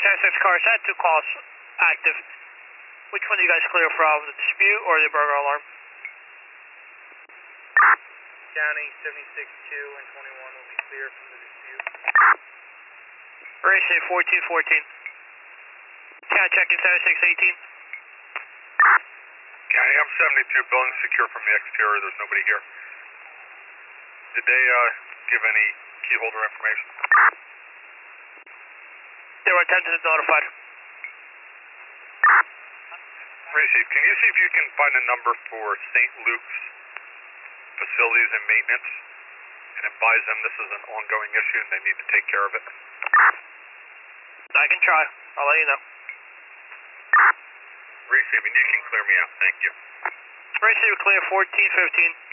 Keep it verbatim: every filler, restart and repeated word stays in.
seventy-six cars, had two calls active. Which one do you guys clear from, the dispute or the burger alarm? County seventy-six two and twenty-one will be clear from the dispute. Race fourteen fourteen. County checking seventy-six eighteen. County, I'm seventy-two, building secure from the exterior, there's nobody here. Did they uh, give any key holder information? They were attended and notified. Receive, can you see if you can find a number for Saint Luke's facilities and maintenance and advise them this is an ongoing issue and they need to take care of it? I can try. I'll let you know. Receiving, you can clear me out, thank you. Receive clear fourteen fifteen.